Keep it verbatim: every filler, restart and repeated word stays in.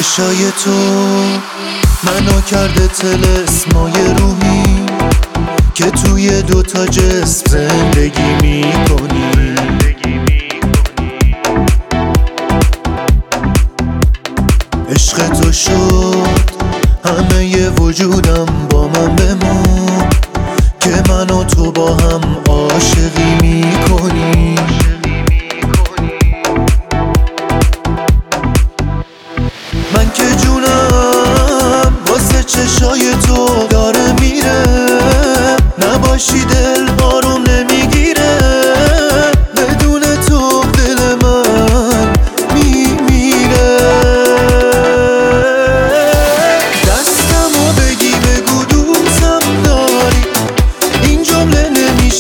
چشای تو منو کرده طلسمای روحی که توی دوتا جسم زندگی میکنی. عشق تو شد همه ی وجودم، با من بمون که من و تو با هم عاشقی میکنی.